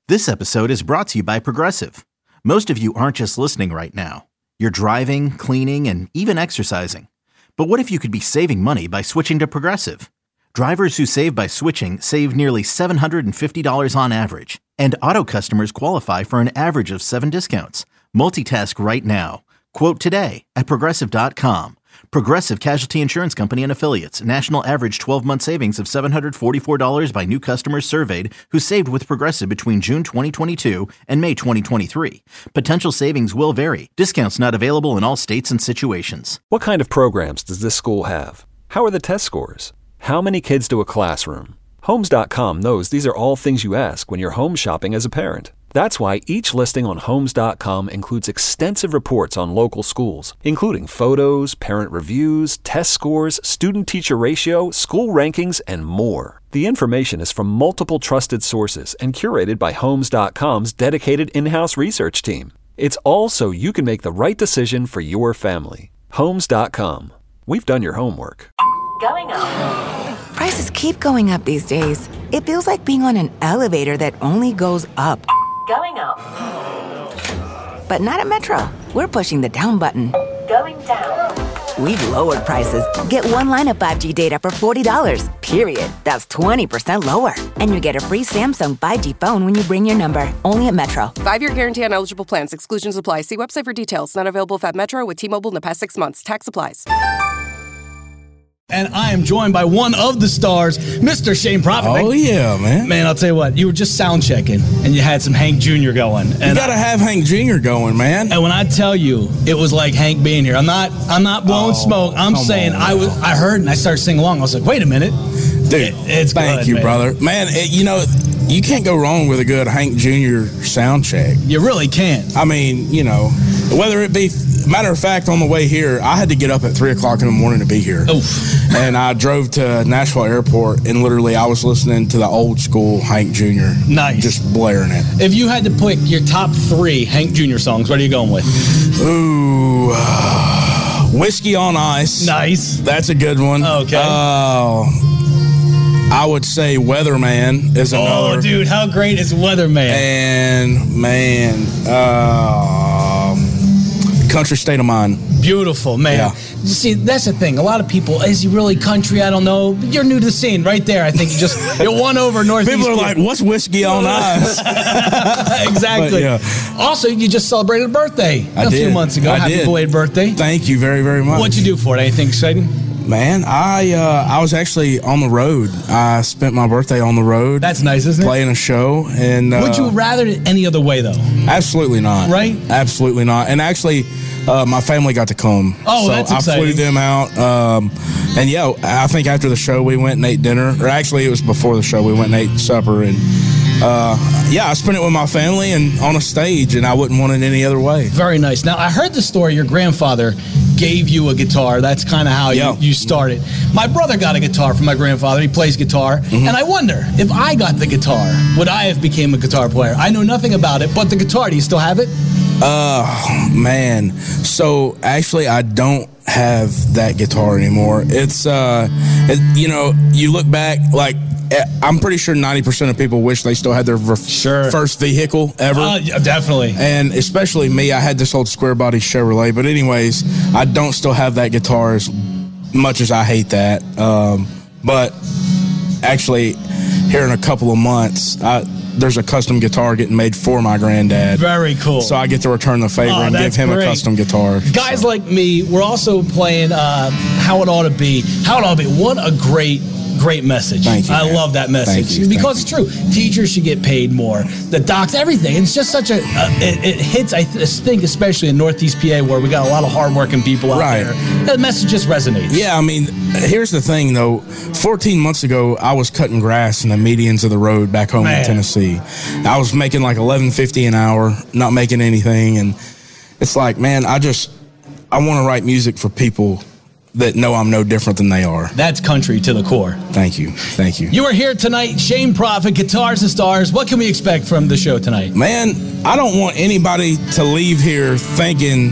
This episode is brought to you by Progressive. Most of you aren't just listening right now. You're driving, cleaning, and even exercising. But what if you could be saving money by switching to Progressive? Drivers who save by switching save nearly $750 on average. And auto customers qualify for an average of 7 discounts. Multitask right now. Quote today at Progressive.com. Progressive Casualty Insurance Company and Affiliates. National average 12-month savings of $744 by new customers surveyed who saved with Progressive between June 2022 and May 2023. Potential savings will vary. Discounts not available in all states and situations. What kind of programs does this school have? How are the test scores? How many kids do a classroom? Homes.com knows these are all things you ask when you're home shopping as a parent. That's why each listing on Homes.com includes extensive reports on local schools, including photos, parent reviews, test scores, student-teacher ratio, school rankings, and more. The information is from multiple trusted sources and curated by Homes.com's dedicated in-house research team. It's all so you can make the right decision for your family. Homes.com. We've done your homework. Going up. Prices keep going up these days. It feels like being on an elevator that only goes up. Going up. But not at Metro. We're pushing the down button. Going down. We've lowered prices. Get one line of 5G data for $40, period. That's 20% lower. And you get a free Samsung 5G phone when you bring your number. Only at Metro. 5-year guarantee on eligible plans. Exclusions apply. See website for details. Not available at Metro with T-Mobile in the past 6 months. Tax applies. And I am joined by one of the stars, Mr. Shane Prophet. Oh, yeah, man. Man, I'll tell you what, you were just sound checking, and you had some Hank Jr. going. And You got to have Hank Jr. going, man. And when I tell you, it was like Hank being here. I'm not blowing smoke. I'm saying I heard and I started singing along. I was like, wait a minute. Dude, it's thank good, you, man. brother. Man, you can't go wrong with a good Hank Jr. sound check. You really can't. I mean, whether it be, matter of fact, on the way here, I had to get up at 3 o'clock in the morning to be here. Oof. And I drove to Nashville Airport, and literally I was listening to the old school Hank Jr. Nice. Just blaring it. If you had to pick your top 3 Hank Jr. songs, what are you going with? Ooh, Whiskey on Ice. Nice. That's a good one. Okay. I would say Weatherman is another. Oh, dude, how great is Weatherman? And, man, Country State of Mind. Beautiful, man. Yeah. You see, that's the thing. A lot of people, is he really country? I don't know. But you're new to the scene right there. I think you're won over Northeast. People are like, what's Whiskey on Ice? Exactly. But, yeah. Also, you just celebrated a birthday a few months ago. Happy belated birthday. Thank you very, very much. What'd you do for it? Anything exciting? Man, I was actually on the road. I spent my birthday on the road. That's nice, isn't it? Playing a show. And would you rather it any other way, though? Absolutely not. Right? Absolutely not. And actually, my family got to come. Oh, so that's exciting. I flew them out. And, yeah, I think after the show we went and ate dinner. Or actually, it was before the show. We went and ate supper. And, I spent it with my family and on a stage, and I wouldn't want it any other way. Very nice. Now, I heard the story. Your grandfather gave you a guitar. That's kind of how you started. My brother got a guitar from my grandfather. He plays guitar. Mm-hmm. And I wonder, if I got the guitar, would I have became a guitar player? I know nothing about it, but the guitar, do you still have it? Man. So, actually, I don't have that guitar anymore. It's, you look back, like, I'm pretty sure 90% of people wish they still had their first vehicle ever. Definitely. And especially me, I had this old square body Chevrolet. But anyways, I don't still have that guitar as much as I hate that. But actually, here in a couple of months, there's a custom guitar getting made for my granddad. Very cool. So I get to return the favor and give him a custom guitar. Guys like me, we're also playing How It Ought to Be. How It Ought to Be. What a great message. Thank you, I man. love that message because it's true. Teachers should get paid more. The docs, everything. It's just such it hits. I think especially in Northeast PA where we got a lot of hardworking people out there. That message just resonates. Yeah, I mean, here's the thing though. 14 months ago, I was cutting grass in the medians of the road back home in Tennessee. I was making like $11.50 an hour, not making anything, and it's like, man, I want to write music for people that know I'm no different than they are. That's country to the core. Thank you. Thank you. You are here tonight, Shane Prophet, Guitars and Stars. What can we expect from the show tonight? Man, I don't want anybody to leave here thinking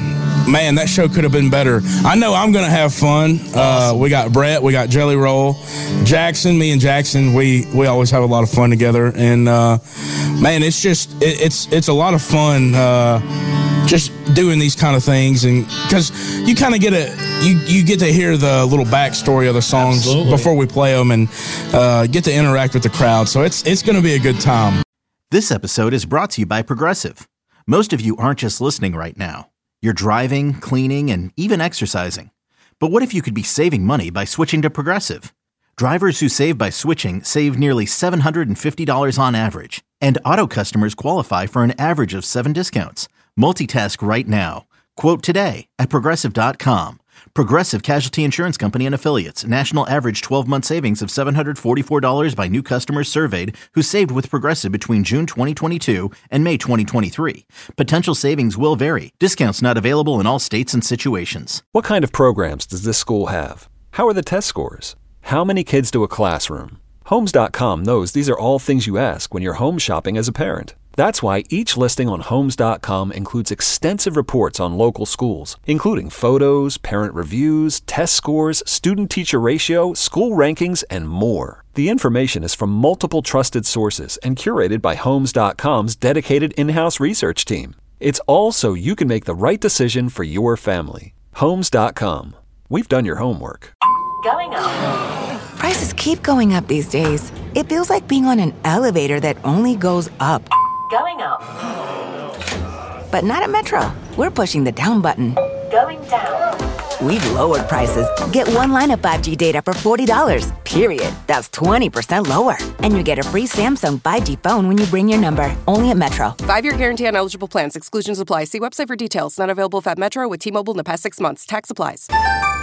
man, that show could have been better. I know I'm going to have fun. Awesome. We got Brett, we got Jelly Roll, Jackson. Me and Jackson, we always have a lot of fun together. And man, it's just it's a lot of fun. Just doing these kind of things, and because you kind of get you get to hear the little backstory of the songs Absolutely. before we play them, and get to interact with the crowd. So it's going to be a good time. This episode is brought to you by Progressive. Most of you aren't just listening right now. You're driving, cleaning, and even exercising. But what if you could be saving money by switching to Progressive? Drivers who save by switching save nearly $750 on average, and auto customers qualify for an average of 7 discounts. Multitask right now. Quote today at Progressive.com. Progressive Casualty Insurance Company and Affiliates. National average 12-month savings of $744 by new customers surveyed who saved with Progressive between June 2022 and May 2023. Potential savings will vary. Discounts not available in all states and situations. What kind of programs does this school have? How are the test scores? How many kids do a classroom? Homes.com knows these are all things you ask when you're home shopping as a parent. That's why each listing on Homes.com includes extensive reports on local schools, including photos, parent reviews, test scores, student-teacher ratio, school rankings, and more. The information is from multiple trusted sources and curated by Homes.com's dedicated in-house research team. It's all so you can make the right decision for your family. Homes.com. We've done your homework. Going up. Prices keep going up these days. It feels like being on an elevator that only goes up. Going up. But not at Metro. We're pushing the down button. Going down. We've lowered prices. Get one line of 5G data for $40, period. That's 20% lower. And you get a free Samsung 5G phone when you bring your number. Only at Metro. 5-year guarantee on eligible plans. Exclusions apply. See website for details. Not available if at Metro with T-Mobile in the past 6 months. Tax applies.